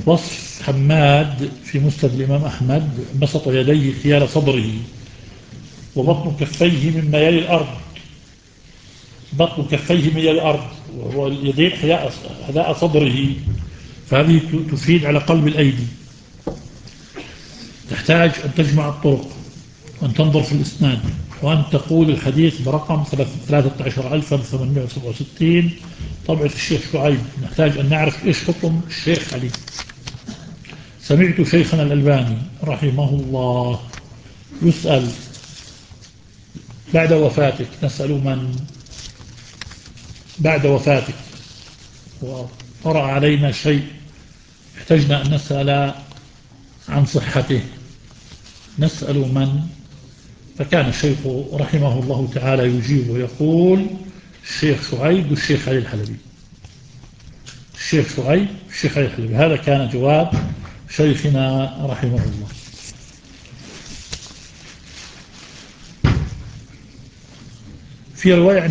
وصف حماد في مسند الإمام أحمد: بسط يديه خيال صدره وبطن كفيه مما يلي الأرض. بطن كفيه مما يلي الأرض وهو اليدين حذاء صدره، فهذه تفيد على قلب الأيدي. تحتاج أن تجمع الطرق وأن تنظر في الإسناد وأن تقول الحديث برقم 13867 طبعة الشيخ شعيب. نحتاج أن نعرف إيش حكم الشيخ علي. سمعت شيخنا الألباني رحمه الله يسأل بعد وفاتك، نسأل من بعد وفاتك وطرأ علينا شيء احتجنا أن نسأل عن صحته، نسأل من؟ فكان الشيخ رحمه الله تعالى يجيب ويقول: الشيخ شعيب والشيخ علي الحلبي. الشيخ شعيب والشيخ علي الحلبي. هذا كان جواب شيخنا رحمه الله. في رواية